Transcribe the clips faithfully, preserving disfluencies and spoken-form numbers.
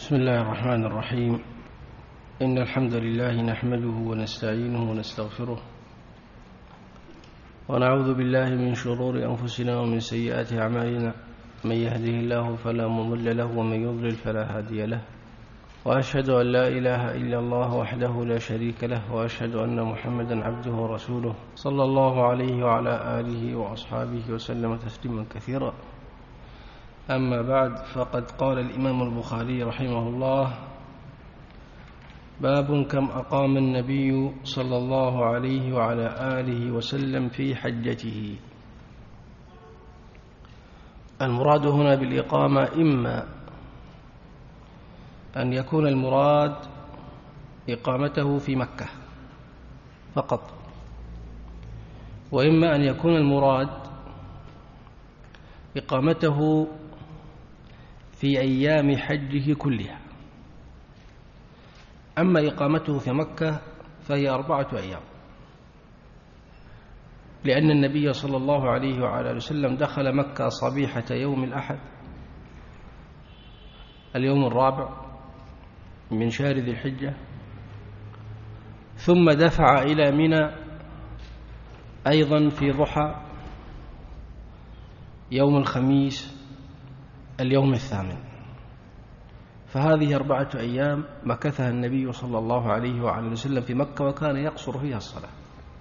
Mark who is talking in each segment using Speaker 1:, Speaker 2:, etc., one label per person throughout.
Speaker 1: بسم الله الرحمن الرحيم. إن الحمد لله نحمده ونستعينه ونستغفره ونعوذ بالله من شرور أنفسنا ومن سيئات أعمالنا، من يهده الله فلا مضل له ومن يضلل فلا هادي له، وأشهد أن لا إله إلا الله وحده لا شريك له، وأشهد أن محمدا عبده ورسوله صلى الله عليه وعلى آله وأصحابه وسلم تسليما كثيرا. أما بعد، فقد قال الإمام البخاري رحمه الله: باب كم أقام النبي صلى الله عليه وعلى آله وسلم في حجته. المراد هنا بالإقامة إما أن يكون المراد إقامته في مكة فقط، وإما أن يكون المراد إقامته في أيام حجه كلها. أما إقامته في مكة فهي أربعة أيام، لأن النبي صلى الله عليه وعلى وسلم دخل مكة صبيحة يوم الأحد اليوم الرابع من شهر ذي الحجة، ثم دفع إلى منى أيضا في ضحى يوم الخميس اليوم الثامن. فهذه أربعة أيام مكثها النبي صلى الله عليه وعلى وسلم في مكة، وكان يقصر فيها الصلاة.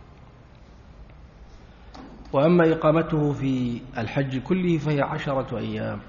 Speaker 1: وأما إقامته في الحج كله فهي عشرة أيام،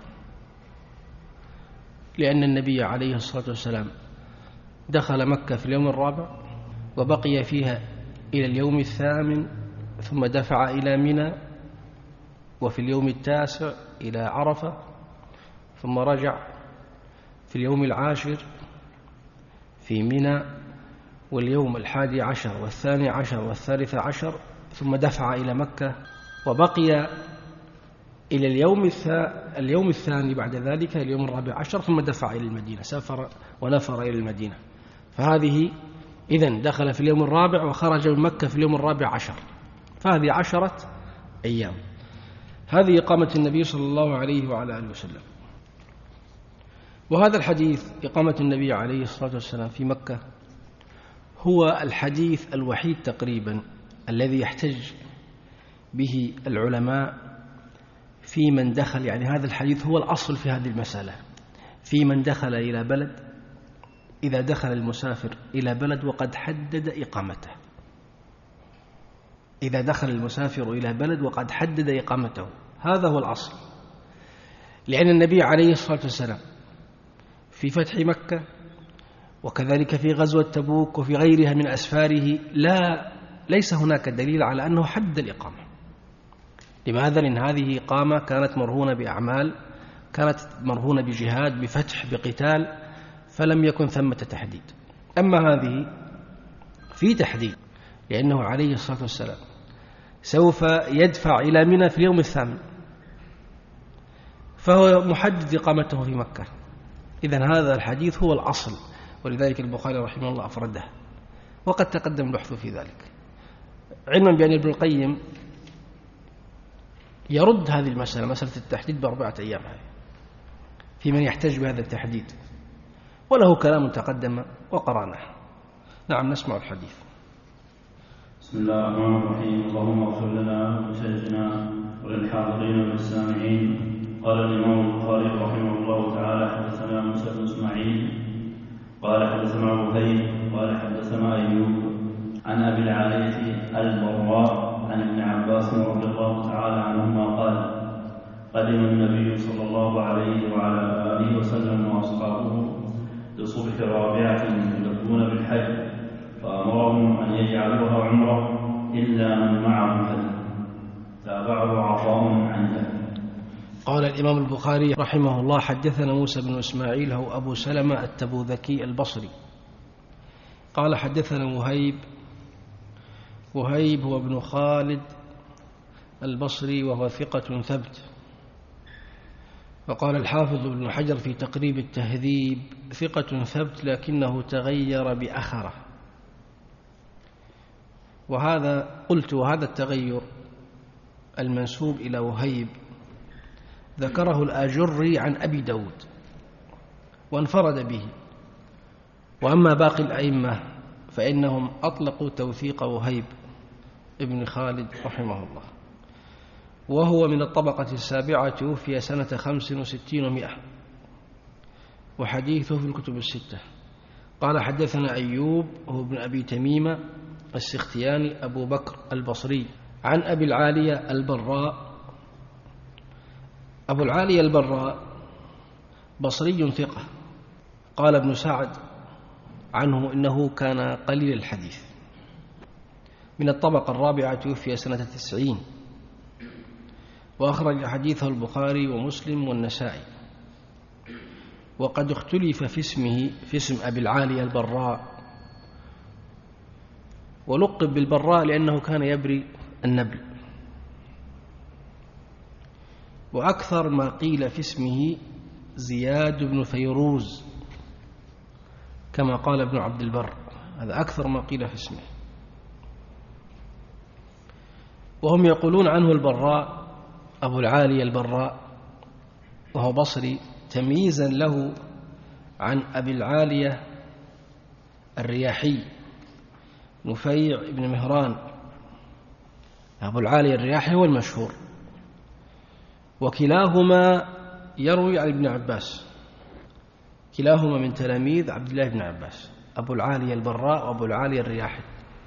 Speaker 1: لأن النبي عليه الصلاة والسلام دخل مكة في اليوم الرابع وبقي فيها إلى اليوم الثامن، ثم دفع إلى منى، وفي اليوم التاسع إلى عرفة، ثم رجع في اليوم العاشر في منى، واليوم الحادي عشر والثاني عشر والثالث عشر، ثم دفع إلى مكة وبقي إلى اليوم اليوم الثاني بعد ذلك اليوم الرابع عشر، ثم دفع إلى المدينة، سافر ونفر إلى المدينة. فهذه إذن دخل في اليوم الرابع وخرج من مكة في اليوم الرابع عشر، فهذه عشرة أيام. هذه إقامة النبي صلى الله عليه وعلى آله وسلم. وهذا الحديث إقامة النبي عليه الصلاة والسلام في مكة هو الحديث الوحيد تقريبا الذي يحتج به العلماء في من دخل، يعني هذا الحديث هو الأصل في هذه المسألة، في من دخل إلى بلد، إذا دخل المسافر إلى بلد وقد حدد إقامته، إذا دخل المسافر إلى بلد وقد حدد إقامته، هذا هو الأصل. لأن النبي عليه الصلاة والسلام في فتح مكة وكذلك في غزوة تبوك وفي غيرها من أسفاره لا ليس هناك دليل على أنه حد الإقامة. لماذا؟ لأن هذه إقامة كانت مرهونة بأعمال، كانت مرهونة بجهاد، بفتح، بقتال، فلم يكن ثمة تحديد. أما هذه في تحديد، لأنه عليه الصلاة والسلام سوف يدفع إلى منى في اليوم الثامن، فهو محدد إقامته في مكة. إذن هذا الحديث هو الأصل، ولذلك البخاري رحمه الله أفرده، وقد تقدم البحث في ذلك، علما بأن ابن القيم يرد هذه المسألة، مسألة التحديد بأربعة أيام في من يحتاج بهذا التحديد، وله كلام تقدم وقرأناه. نعم، نسمع الحديث.
Speaker 2: بسم الله الرحمن الرحيم. اللهم اغفر لنا ولشيخنا وللحاضرين والسامعين. قال الإمام البخاري رحمه الله تعالى: حدثنا موسى بن إسماعيل قال حدثنا وهيب قال حدثنا أيوب عن أبي العالية البراء عن ابن عباس رضي الله تعالى عنهما قال: قدم النبي صلى الله عليه وعلى آله وسلم وأصحابه لصبح رابعة يلبون بالحج، فأمرهم أن يجعلوها عمرة إلا من معهم هدي. تابعه عطاء عن جابر.
Speaker 1: قال الإمام البخاري رحمه الله: حدثنا موسى بن إسماعيل هو أبو سلمة التبوذكي البصري قال حدثنا وهيب، وهيب هو ابن خالد البصري وهو ثقة ثبت. وقال الحافظ ابن حجر في تقريب التهذيب: ثقة ثبت لكنه تغير بأخره. وهذا قلت وهذا التغير المنسوب إلى وهيب ذكره الآجري عن أبي داود، وانفرد به. وأما باقي الأئمة فإنهم أطلقوا توثيق وهيب ابن خالد رحمه الله، وهو من الطبقة السابعة، توفي سنة خمس وستين ومئة، وحديثه في الكتب الستة. قال حدثنا أيوب هو ابن أبي تميمة السختياني أبو بكر البصري عن أبي العالية البراء. أبو العالية البراء بصري ثقة. قال ابن سعد عنه إنه كان قليل الحديث، من الطبقة الرابعة، توفي سنة تسعين، وأخرج حديثه البخاري ومسلم والنسائي. وقد اختلف في اسمه، في اسم أبي العالية البراء، ولقب بالبراء لأنه كان يبري النبل. وأكثر ما قيل في اسمه زياد بن فيروز كما قال ابن عبد البر، هذا أكثر ما قيل في اسمه. وهم يقولون عنه البراء أبو العالية البراء، وهو بصري، تمييزا له عن أبي العالية الرياحي نفيع بن مهران. أبو العالية الرياحي هو المشهور، وكلاهما يروي عن ابن عباس، كلاهما من تلاميذ عبد الله بن عباس، أبو العالية البراء وأبو العالية الرياحي،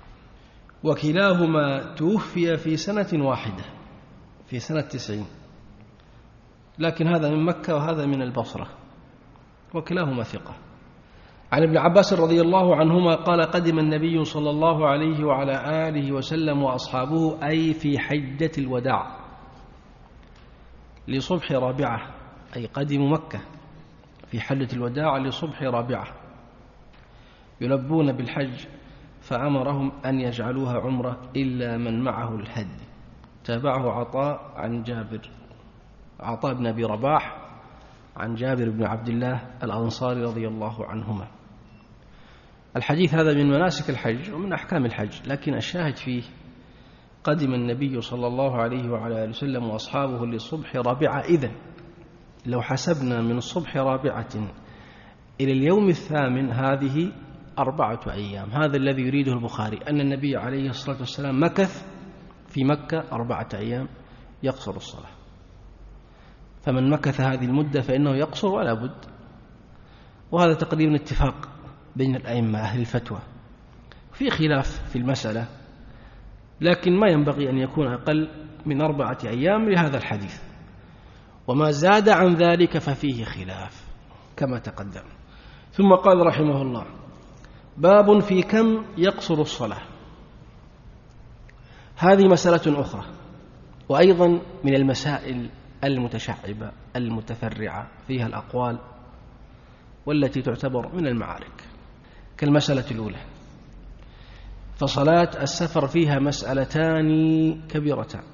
Speaker 1: وكلاهما توفي في سنة واحدة، في سنة تسعين، لكن هذا من مكة وهذا من البصرة، وكلاهما ثقة. عن ابن عباس رضي الله عنهما قال قدم النبي صلى الله عليه وعلى آله وسلم وأصحابه، أي في حجة الوداع، لصبح رابعة، أي قدموا مكة في حجة الوداع لصبح رابعة، يلبون بالحج، فأمرهم أن يجعلوها عمرة إلا من معه الهدي. تابعه عطاء عن جابر، عطاء بن أبي رباح عن جابر بن عبد الله الأنصاري رضي الله عنهما. الحديث هذا من مناسك الحج ومن أحكام الحج، لكن الشاهد فيه قدم النبي صلى الله عليه وعلى آله وسلم وأصحابه للصبح رابعة. إذن لو حسبنا من الصبح رابعة إلى اليوم الثامن هذه أربعة أيام. هذا الذي يريده البخاري، أن النبي عليه الصلاة والسلام مكث في مكة أربعة أيام يقصر الصلاة. فمن مكث هذه المدة فإنه يقصر ولا بد، وهذا تقريبا اتفاق بين الأئمة أهل الفتوى. في خلاف في المسألة، لكن ما ينبغي أن يكون أقل من أربعة أيام لهذا الحديث، وما زاد عن ذلك ففيه خلاف كما تقدم. ثم قال رحمه الله: باب في كم يقصر الصلاة. هذه مسألة أخرى، وأيضا من المسائل المتشعبة المتفرعة فيها الأقوال، والتي تعتبر من المعارك كالمسألة الأولى. فصلاة السفر فيها مسألتان كبيرتان: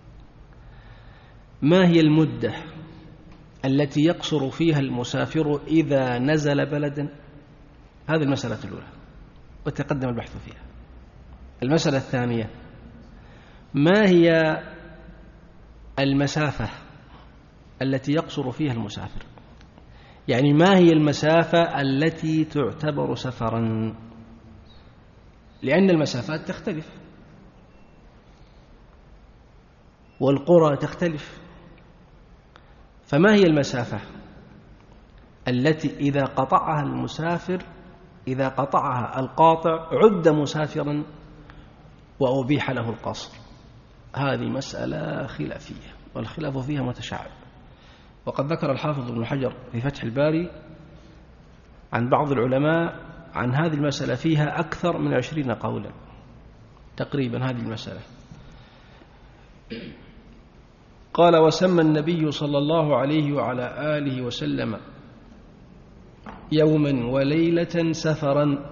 Speaker 1: ما هي المدة التي يقصر فيها المسافر إذا نزل بلدا؟ هذه المسألة الأولى وتقدم البحث فيها. المسألة الثانية: ما هي المسافة التي يقصر فيها المسافر؟ يعني ما هي المسافة التي تعتبر سفرا؟ لأن المسافات تختلف والقرى تختلف، فما هي المسافة التي إذا قطعها المسافر، إذا قطعها القاطع عد مسافرا وأبيح له القصر؟ هذه مسألة خلافية، والخلاف فيها متشعب. وقد ذكر الحافظ ابن حجر في فتح الباري عن بعض العلماء عن هذه المسألة فيها أكثر من عشرين قولا تقريبا. هذه المسألة قال: وسمى النبي صلى الله عليه وعلى آله وسلم يوما وليلة سفرا.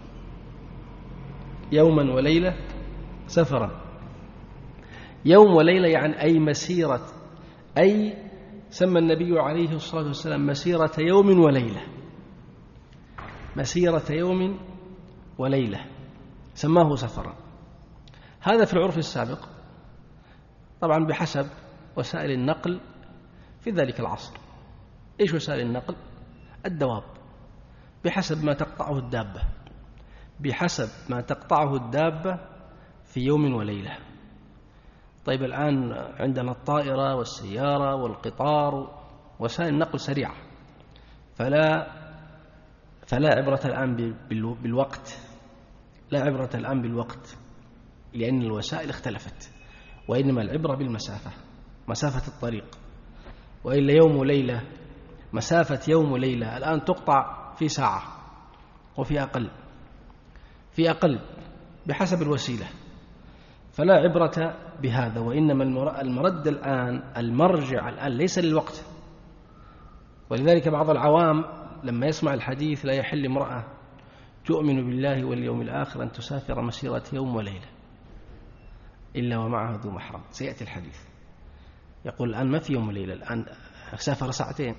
Speaker 1: يوما وليلة سفرا، يوم وليلة يعني أي مسيرة، أي سمى النبي عليه الصلاة والسلام مسيرة يوم وليلة، مسيرة يوم وليلة سماه سفرا. هذا في العرف السابق، طبعا بحسب وسائل النقل في ذلك العصر. إيش وسائل النقل؟ الدواب بحسب ما تقطعه الدابة، بحسب ما تقطعه الدابة في يوم وليلة. طيب الآن عندنا الطائرة والسيارة والقطار وسائل النقل سريعة، فلا فلا عبرة الآن بالوقت، لا عبرة الآن بالوقت لأن الوسائل اختلفت، وإنما العبرة بالمسافة، مسافة الطريق. وإلا يوم وليلة، مسافة يوم وليلة الآن تقطع في ساعة وفي أقل، في أقل بحسب الوسيلة، فلا عبرة بهذا. وإنما المرد الآن، المرجع الآن ليس للوقت. ولذلك بعض العوام لما يسمع الحديث لا يحل امرأة تؤمن بالله واليوم الآخر أن تسافر مسيرة يوم وليلة إلا ومعها ذو محرم، سيأتي الحديث يقول الآن ما في يوم وليلة، الآن سافر ساعتين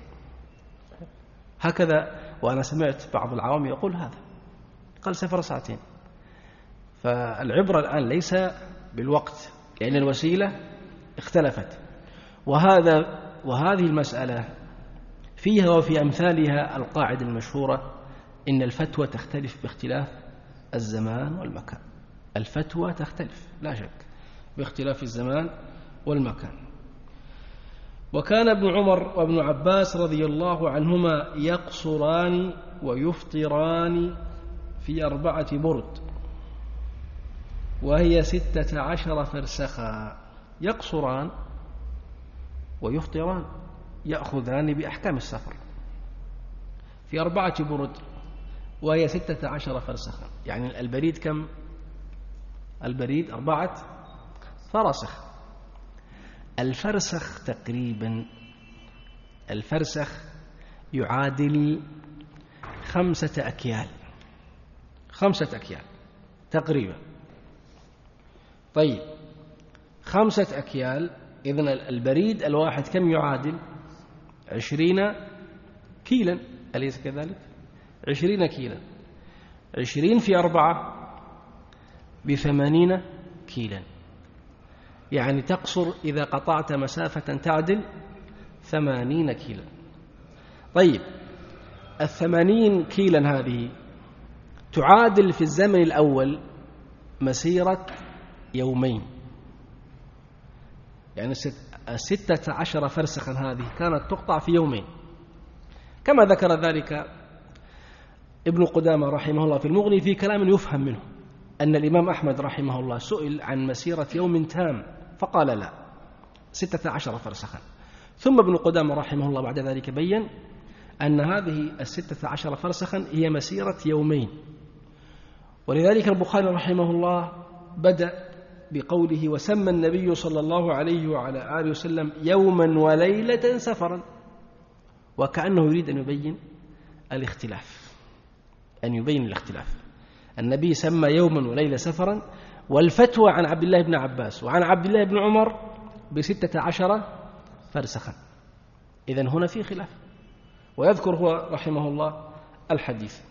Speaker 1: هكذا. وأنا سمعت بعض العوام يقول هذا، قال سافر ساعتين. فالعبرة الآن ليس بالوقت لأن الوسيلة اختلفت. وهذا وهذه المسألة فيها وفي أمثالها القاعدة المشهورة إن الفتوى تختلف باختلاف الزمان والمكان. الفتوى تختلف لا شك باختلاف الزمان والمكان. وكان ابن عمر وابن عباس رضي الله عنهما يقصران ويفطران في أربعة برد وهي ستة عشر فرسخا. يقصران ويفطران، يأخذان بأحكام السفر في أربعة برد وهي ستة عشر فرسخا. يعني البريد كم؟ البريد أربعة فرسخ. الفرسخ تقريبا، الفرسخ يعادل خمسة أكيال، خمسة أكيال تقريبا. طيب خمسة أكيال، إذن البريد الواحد كم يعادل؟ عشرين كيلا، أليس كذلك؟ عشرين كيلا، عشرين في أربعة بثمانين كيلا، يعني تقصر إذا قطعت مسافة تعدل ثمانين كيلا. طيب الثمانين كيلا هذه تعادل في الزمن الأول مسيرة يومين، يعني الستة عشر فرسخا هذه كانت تقطع في يومين، كما ذكر ذلك ابن قدامة رحمه الله في المغني في كلام يفهم منه أن الإمام أحمد رحمه الله سئل عن مسيرة يوم تام فقال لا، ستة عشر فرسخا. ثم ابن قدامة رحمه الله بعد ذلك بيّن أن هذه الستة عشر فرسخا هي مسيرة يومين. ولذلك البخاري رحمه الله بدأ بقوله وسمى النبي صلى الله عليه وعلى آله وسلم يوما وليلة سفرا، وكأنه يريد أن يبين الاختلاف، أن يبين الاختلاف. النبي سمى يوما وليلة سفرا، والفتوى عن عبد الله بن عباس وعن عبد الله بن عمر بستة عشر فرسخا. إذن هنا في خلاف، ويذكر هو رحمه الله الحديث.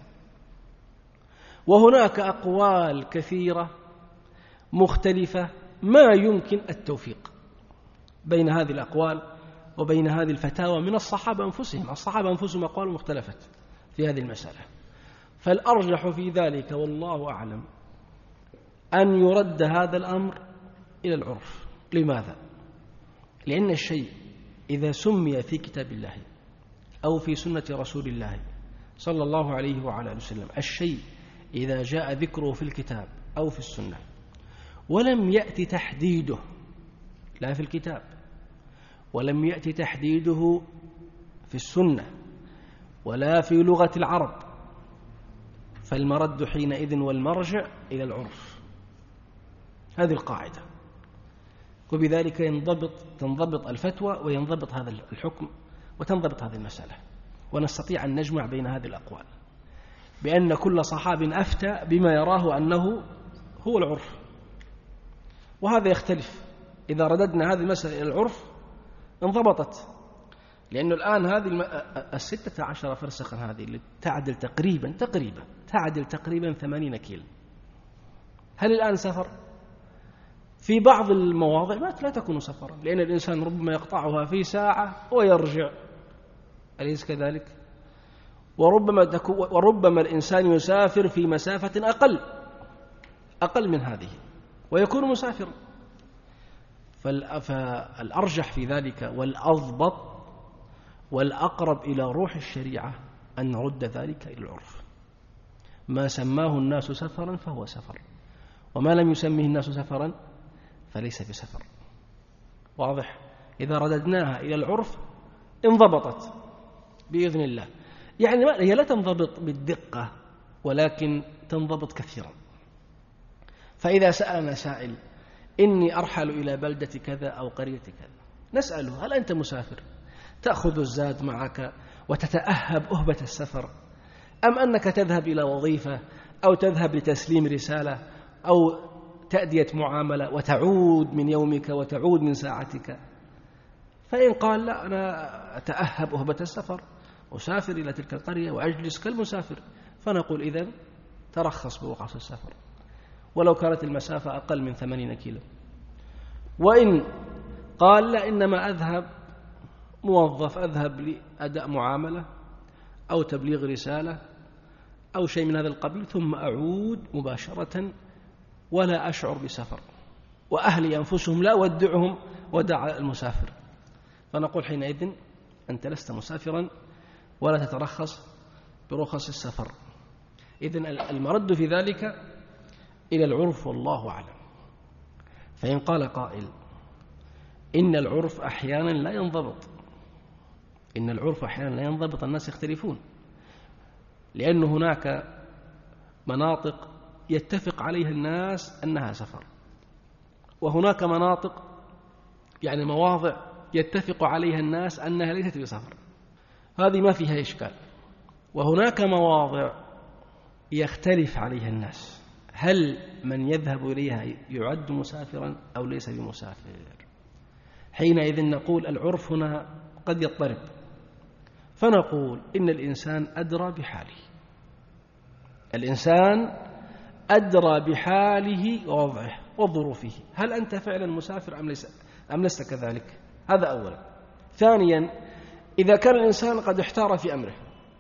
Speaker 1: وهناك أقوال كثيرة مختلفة ما يمكن التوفيق بين هذه الأقوال وبين هذه الفتاوى من الصحابة أنفسهم. الصحابة أنفسهم أقوال مختلفة في هذه المسألة، فالأرجح في ذلك والله أعلم أن يرد هذا الأمر إلى العرف. لماذا؟ لأن الشيء إذا سمي في كتاب الله أو في سنة رسول الله صلى الله عليه وعلى آله وسلم، الشيء إذا جاء ذكره في الكتاب أو في السنة ولم يأتي تحديده لا في الكتاب ولم يأتي تحديده في السنة ولا في لغة العرب، فالمرد حينئذ والمرجع إلى العرف. هذه القاعدة، وبذلك ينضبط تنضبط الفتوى وينضبط هذا الحكم وتنضبط هذه المسألة، ونستطيع أن نجمع بين هذه الأقوال بأن كل صحاب أفتى بما يراه أنه هو العرف. وهذا يختلف إذا رددنا هذه المسألة إلى العرف انضبطت، لأنه الآن هذه الستة عشر فرسخا هذه اللي تعدل تقريبا تقريبا تعدل تقريبا ثمانين كيلو، هل الآن سفر؟ في بعض المواضع لا تكون سفرا، لأن الإنسان ربما يقطعها في ساعة ويرجع، أليس كذلك؟ وربما, وربما الإنسان يسافر في مسافة أقل أقل من هذه ويكون مسافرا. فالأرجح في ذلك والأضبط والأقرب إلى روح الشريعة أن نرد ذلك إلى العرف. ما سماه الناس سفرا فهو سفر، وما لم يسميه الناس سفرا فليس بسفر. واضح؟ إذا رددناها إلى العرف انضبطت بإذن الله. يعني هي لا تنضبط بالدقة ولكن تنضبط كثيرا. فإذا سألنا سائل إني أرحل إلى بلدة كذا أو قرية كذا، نسأله هل أنت مسافر تأخذ الزاد معك وتتأهب أهبة السفر، أم أنك تذهب إلى وظيفة أو تذهب لتسليم رسالة أو تأدية معاملة وتعود من يومك وتعود من ساعتك؟ فإن قال لا، أنا أتأهب أهبة السفر، أسافر إلى تلك القرية وأجلس كالمسافر، فنقول إذن ترخص برخص السفر ولو كانت المسافة أقل من ثمانين كيلو. وإن قال لا، إنما أذهب موظف، أذهب لأداء معاملة أو تبليغ رسالة أو شيء من هذا القبيل ثم أعود مباشرة ولا أشعر بسفر، وأهلي أنفسهم لا أودعهم ودع المسافر، فنقول حينئذ أنت لست مسافرا ولا تترخص برخص السفر. إذن المرد في ذلك إلى العرف والله أعلم. فإن قال قائل إن العرف أحيانا لا ينضبط، إن العرف أحيانا لا ينضبط، الناس يختلفون، لأن هناك مناطق يتفق عليها الناس أنها سفر، وهناك مناطق يعني مواضع يتفق عليها الناس أنها ليست بسفر، هذه ما فيها إشكال. وهناك مواضع يختلف عليها الناس، هل من يذهب إليها يعد مسافرا أو ليس بمسافر؟ حينئذ نقول العرف هنا قد يضطرب، فنقول إن الإنسان أدرى بحاله، الإنسان أدرى بحاله ووضعه وظروفه، هل أنت فعلا مسافر أم ليس أم لست كذلك؟ هذا أولا. ثانيا، إذا كان الإنسان قد احتار في أمره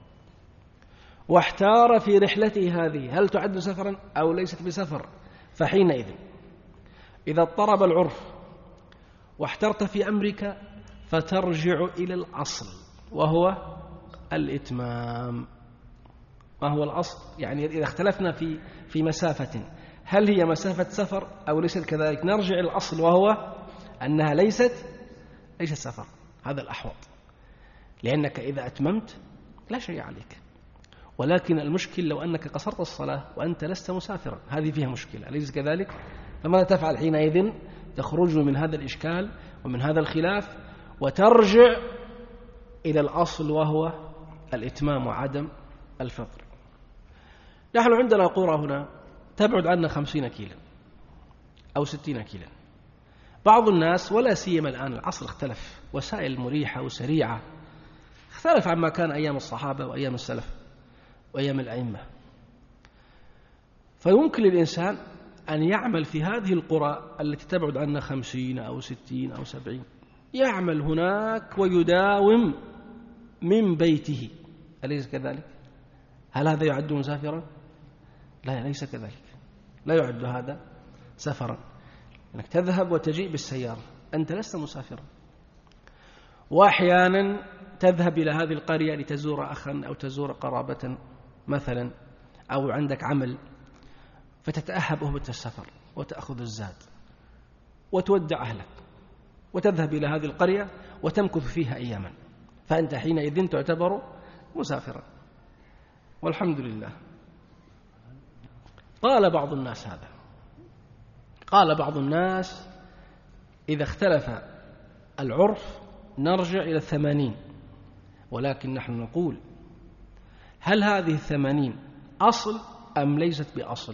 Speaker 1: واحتار في رحلته هذه هل تعد سفرا أو ليست بسفر، فحينئذ إذا اضطرب العرف واحترت في أمرك فترجع إلى الأصل وهو الإتمام. ما هو الأصل؟ يعني إذا اختلفنا في في مسافة هل هي مسافة سفر أو ليست كذلك، نرجع إلى الأصل وهو أنها ليست ليست سفر. هذا الأحوط، لأنك إذا أتممت لا شيء عليك، ولكن المشكل لو أنك قصرت الصلاة وأنت لست مسافرا، هذه فيها مشكلة، أليس كذلك؟ فماذا تفعل حينئذ؟ تخرج من هذا الإشكال ومن هذا الخلاف وترجع إلى الأصل وهو الإتمام وعدم الفطر. نحن عندنا قرى هنا تبعد عنا خمسين كيلا أو ستين كيلا. بعض الناس ولا سيما الآن العصر اختلف، وسائل مريحة وسريعة، اختلف عما كان أيام الصحابة وأيام السلف وأيام الأئمة، فيمكن للإنسان أن يعمل في هذه القرى التي تبعد عنا خمسين أو ستين أو سبعين، يعمل هناك ويداوم من بيته، أليس كذلك؟ هل هذا يعد مسافرا؟ لا، ليس كذلك، لا يعد هذا سفرا، أنك تذهب وتجيء بالسيارة، أنت لست مسافرا. وأحيانا تذهب إلى هذه القرية لتزور أخا أو تزور قرابة مثلا، أو عندك عمل، فتتأهب أهبة السفر وتأخذ الزاد وتودع أهلك وتذهب إلى هذه القرية وتمكث فيها أياما، فأنت حينئذ تعتبر مسافرا، والحمد لله. قال بعض الناس هذا، قال بعض الناس إذا اختلف العرف نرجع إلى الثمانين، ولكن نحن نقول هل هذه الثمانين أصل أم ليست بأصل؟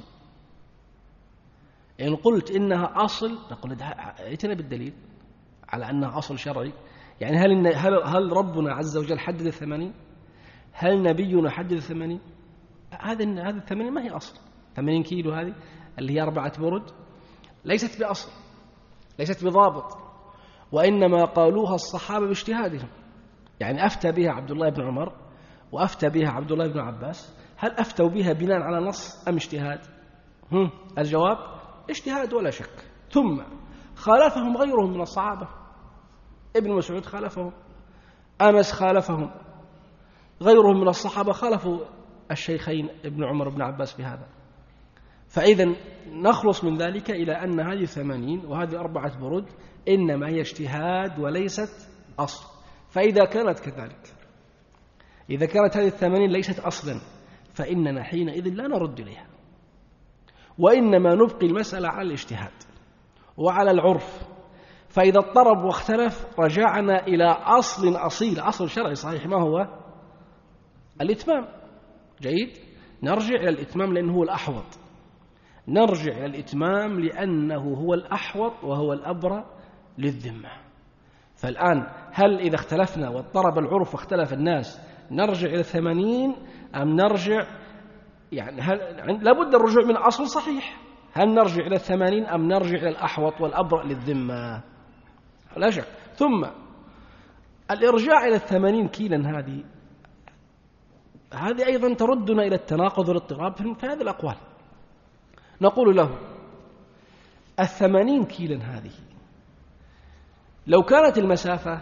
Speaker 1: إن قلت إنها أصل نقول ائتنا بالدليل على أنها أصل شرعي. يعني هل هل هل ربنا عز وجل حدد الثمانين؟ هل نبينا حدد الثمانين؟ هذا هذه الثمانين ما هي أصل. ثمانين كيلو هذه اللي هي أربعة برد ليست بأصل، ليست بضابط، وإنما قالوها الصحابة باجتهادهم. يعني أفتى بها عبد الله بن عمر وأفتى بها عبد الله بن عباس، هل أفتوا بها بناء على نص أم اجتهاد؟ هم الجواب اجتهاد ولا شك. ثم خالفهم غيرهم من الصحابة، ابن مسعود خالفهم، أنس خالفهم، غيرهم من الصحابة خالفوا الشيخين ابن عمر بن عباس في هذا. فإذا نخلص من ذلك إلى أن هذه الثمانين وهذه أربعة برود إنما هي اجتهاد وليست أصل. فإذا كانت كذلك، إذا كانت هذه الثمانين ليست أصلا، فإننا حينئذ لا نرد إليها، وإنما نبقي المسألة على الاجتهاد وعلى العرف. فإذا اضطرب واختلف رجعنا إلى أصل أصيل، أصل شرعي صحيح، ما هو؟ الإتمام. جيد، نرجع إلى الإتمام لأنه هو الأحوط، نرجع إلى الإتمام لأنه هو الأحوط وهو الأبرى للذمة. فالآن هل إذا اختلفنا واضطرب العرف واختلف الناس نرجع إلى الثمانين أم نرجع، يعني هل لابد الرجوع من أصل صحيح، هل نرجع إلى الثمانين أم نرجع إلى الأحوط والأبرأ للذمة؟ لا شك. ثم الإرجاع إلى الثمانين كيلا هذه هذه أيضا تردنا إلى التناقض والاضطراب في هذه الأقوال. نقول له الثمانين كيلا هذه لو كانت المسافة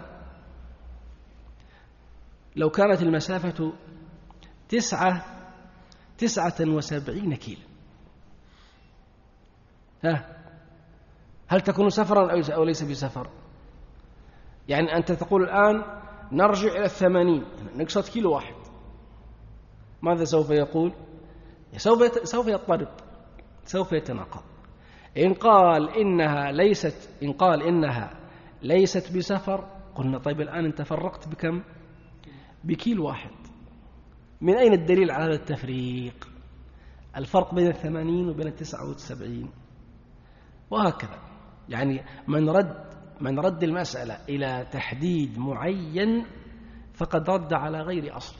Speaker 1: لو كانت المسافة تسعة تسعة وسبعين كيلا، ها هل تكون سفرا أو ليس بسفر؟ يعني أنت تقول الآن نرجع إلى الثمانين، نقصد كيلو واحد، ماذا سوف يقول؟ سوف سوف يضطرب، سوف يتناقض. إن قال إنها ليست إن قال إنها ليست بسفر، قلنا طيب الآن أنت فرقت بكم؟ بكيلو واحد. من أين الدليل على هذا التفريق؟ الفرق بين الثمانين وبين التسعة والسبعين، وهكذا. يعني من رد من رد المسألة إلى تحديد معين فقد رد على غير أصل،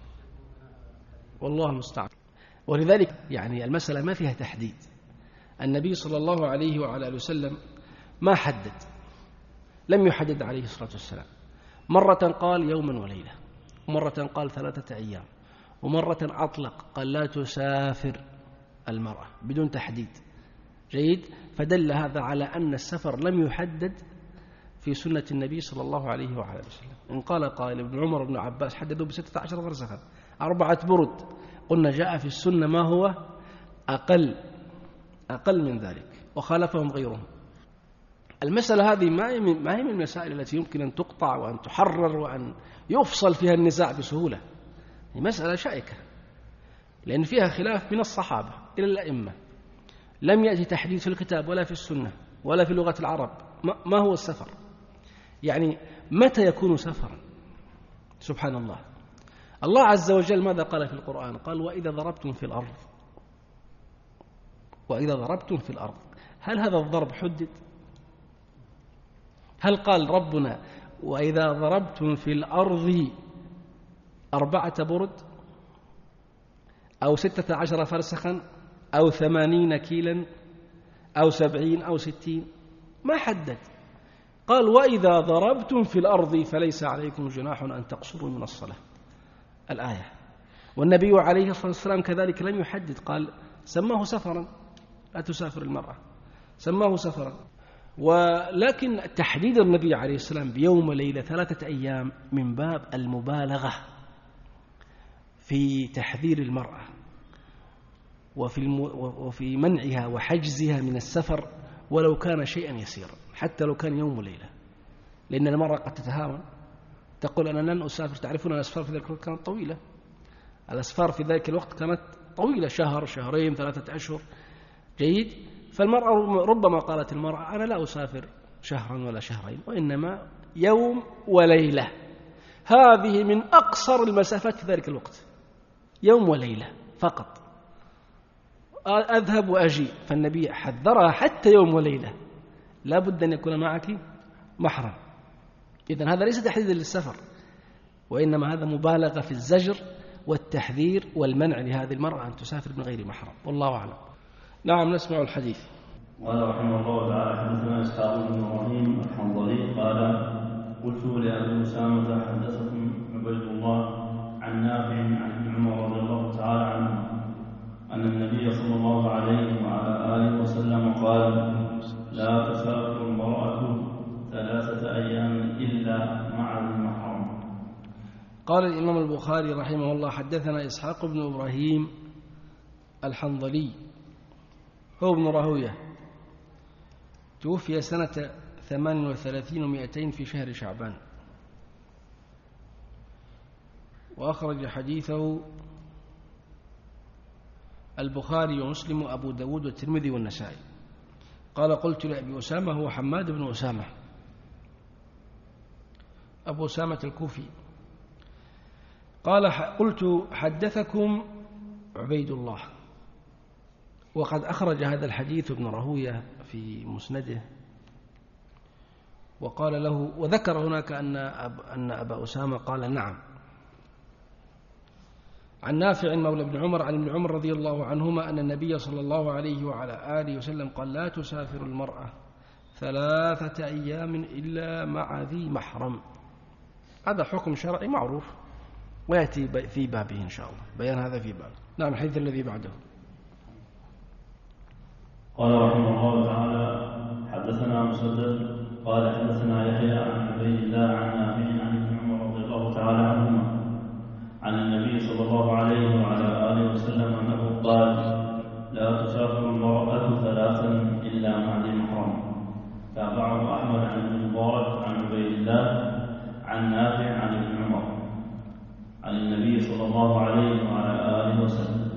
Speaker 1: والله المستعان. ولذلك يعني المسألة ما فيها تحديد. النبي صلى الله عليه وعلى آله وسلم ما حدد، لم يحدد عليه الصلاة والسلام. مرة قال يوما وليلة، ومرة قال ثلاثة أيام، ومرة أطلق قال لا تسافر المرأة بدون تحديد. جيد، فدل هذا على أن السفر لم يحدد في سنة النبي صلى الله عليه وعلى آله وسلم. إن قال قائل ابن عمر بن عباس حددوا بستة عشر فرسخا أربعة برد، قلنا جاء في السنة ما هو أقل أقل من ذلك، وخالفهم غيرهم. المسألة هذه ما هي من المسائل التي يمكن أن تقطع وأن تحرر وأن يفصل فيها النزاع بسهولة. هي مسألة شائكة لأن فيها خلاف من الصحابة إلى الأئمة، لم يأتي تحديد في الكتاب ولا في السنة ولا في لغة العرب ما هو السفر، يعني متى يكون سفرا. سبحان الله، الله عز وجل ماذا قال في القرآن؟ قال وإذا ضربتم في الأرض وإذا ضربتم في الأرض. هل هذا الضرب حدد؟ هل قال ربنا وإذا ضربتم في الأرض أربعة برد أو ستة عشر فرسخا أو ثمانين كيلا أو سبعين أو ستين؟ ما حدد. قال وإذا ضربتم في الأرض فليس عليكم جناح أن تقصروا من الصلاة، الآية. والنبي عليه الصلاة والسلام كذلك لم يحدد، قال سماه سفرا، لا تسافر المرأة، سماه سفرا. ولكن تحديد النبي عليه السلام بيوم وليلة ثلاثة أيام من باب المبالغة في تحذير المرأة وفي, الم... وفي منعها وحجزها من السفر ولو كان شيئا يسيرا، حتى لو كان يوم وليلة. لأن المرأة قد تتهاون، تقول أنا لن أسافر. تعرفون الأسفار في ذلك الوقت كانت طويلة، الأسفار في ذلك الوقت كانت طويلة، شهر شهرين ثلاثة أشهر. جيد، فالمرأة ربما قالت المرأة أنا لا أسافر شهرا ولا شهرين، وإنما يوم وليلة. هذه من أقصر المسافات في ذلك الوقت، يوم وليلة فقط، أذهب وأجي. فالنبي حذرها حتى يوم وليلة لا بد أن يكون معك محرم. إذن هذا ليس تحديدا للسفر، وإنما هذا مبالغة في الزجر والتحذير والمنع لهذه المرأة أن تسافر من غير محرم، والله أعلم. نعم، نسمع الحديث.
Speaker 2: قال رحمه الله تعالى حدثنا إسحاق بن إبراهيم الحنظلي قال قلت لأبي أسامة حدثكم عبيد الله عن عن نافع عن ابن عمر رضي الله تعالى عنه أن النبي صلى الله عليه وعلى آله وسلم قال: لا تسافر المرأة ثلاثة أيام إلا مع ذي محرم.
Speaker 1: قال الإمام البخاري رحمه الله: حدثنا إسحاق بن إبراهيم الحنظلي هو ابن راهوية، توفي سنة ثمان وثلاثين ومائتين في شهر شعبان، وأخرج حديثه البخاري ومسلم وأبو داود والترمذي والنسائي. قال: قلت لأبي أسامة، هو حماد بن أسامة أبو أسامة الكوفي، قال: قلت حدثكم عبيد الله، وقد أخرج هذا الحديث ابن راهوية في مسنده، وقال له، وذكر هناك أن أب أن أبا أسامة قال نعم، عن نافع مولى ابن عمر عن ابن عمر رضي الله عنهما أن النبي صلى الله عليه وعلى آله وسلم قال: لا تسافر المرأة ثلاثة أيام إلا مع ذي محرم. هذا حكم شرعي معروف، ويأتي في بابه إن شاء الله بيان هذا في بابه. نعم، الحديث الذي بعده.
Speaker 2: قال رحمه الله تعالى: حدثنا مسدد قال حدثنا يحيى عن عبيد الله عن نافع عن ابن عمر رضي الله تعالى عنهما عن النبي صلى الله عليه وعلى آله وسلم أنه قال: لا تسافر المرأة ثلاثا إلا مع ذي محرم. تابعه أحمد عن ابن المبارك عن عبيد الله عن نافع عن ابن عمر عن النبي صلى الله عليه وعلى آله وسلم.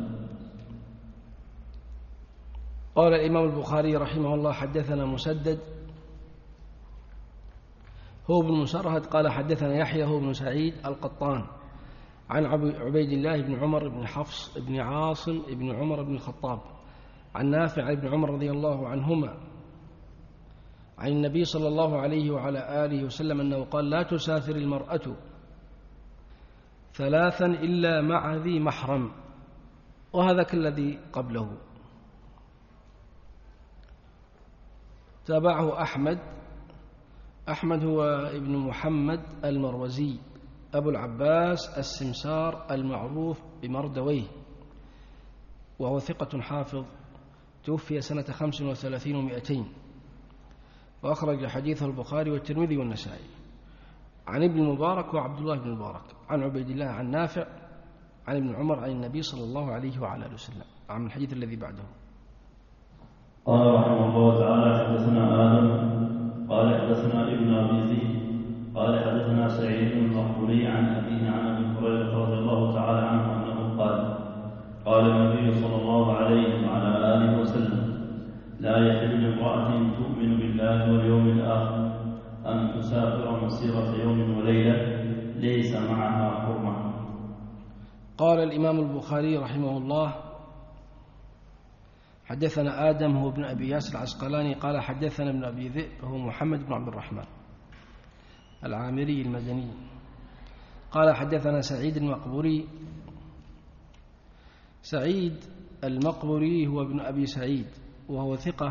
Speaker 1: قال الإمام البخاري رحمه الله: حدثنا مسدد هو بن مسرهد قال حدثنا يحيى هو بن سعيد القطان عن عبيد الله بن عمر بن حفص بن عاصم بن عمر بن الخطاب عن نافع عن ابن عمر رضي الله عنهما عن النبي صلى الله عليه وعلى آله وسلم أنه قال: لا تسافر المرأة ثلاثا إلا مع ذي محرم. وهذا كالذي قبله. تابعه أحمد أحمد هو ابن محمد المروزي أبو العباس السمسار المعروف بمردويه، وهو ثقة حافظ، توفي سنة خمس وثلاثين ومائتين، وأخرج حديثه البخاري والترمذي والنسائي. عن ابن المبارك وعبد الله بن المبارك عن عبيد الله عن نافع عن ابن عمر عن النبي صلى الله عليه وعلى آله وسلم. عن الحديث الذي بعده.
Speaker 2: قال رحمه الله تعالى: حدثنا آدم قال حدثنا ابن أبي ذئب قال حدثنا سعيد المقبوري عن أبيه عن أبي هريرة رضي الله تعالى عنه أنه قال: قال النبي صلى الله عليه وعلى آله وسلم: لا يحل لامرأة تؤمن بالله واليوم الآخر أن تسافر مسيرة يوم وليلة ليس معها حرمة.
Speaker 1: قال الإمام البخاري رحمه الله: حدثنا آدم هو ابن أبي ياسر العسقلاني قال حدثنا ابن أبي ذئب هو محمد بن عبد الرحمن العامري المدني قال حدثنا سعيد المقبوري. سعيد المقبوري هو ابن أبي سعيد، وهو ثقة،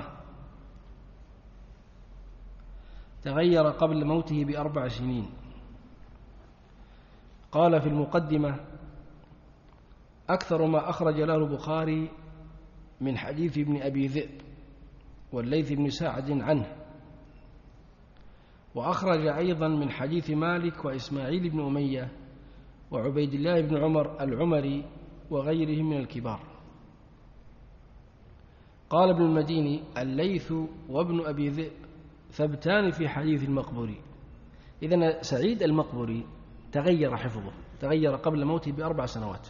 Speaker 1: تغير قبل موته بأربع سنين. قال في المقدمة: أكثر ما أخرج له البخاري من حديث ابن أبي ذئب والليث بن سعد عنه، وأخرج أيضا من حديث مالك وإسماعيل بن أمية وعبيد الله بن عمر العمري وغيرهم من الكبار. قال ابن المديني: الليث وابن أبي ذئب ثبتان في حديث المقبوري. إذن سعيد المقبوري تغير حفظه، تغير قبل موته بأربع سنوات،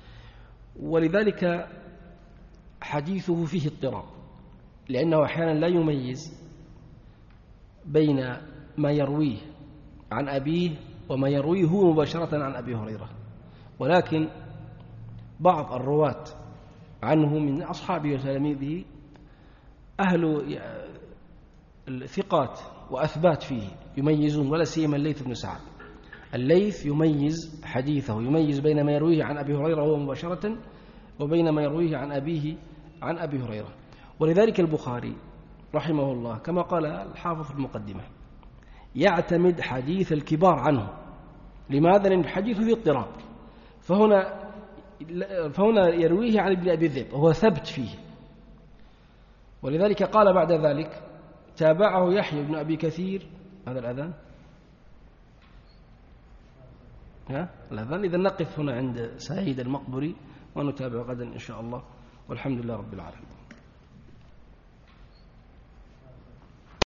Speaker 1: ولذلك حديثه فيه اضطراب، لأنه أحيانا لا يميز بين ما يرويه عن أبيه وما يرويه هو مباشرة عن أبي هريرة، ولكن بعض الرواة عنه من أصحابه وتلاميذه أهل الثقات وأثبات فيه يميزون، ولا سيما الليث بن سعد. الليث يميز حديثه، يميز بين ما يرويه عن أبي هريرة هو مباشرة وبين ما يرويه عن أبيه عن أبي هريرة. ولذلك البخاري رحمه الله كما قال الحافظ في المقدمة يعتمد حديث الكبار عنه. لماذا؟ لأن الحديث ذي اضطراب، فهنا فهنا يرويه عن ابن أبي الذئب وهو ثبت فيه، ولذلك قال بعد ذلك تابعه يحيى بن أبي كثير. هذا الأذان ها الأذان. إذا نقف هنا عند سعيد المقبري ونتابع غدا إن شاء الله، والحمد لله رب العالمين.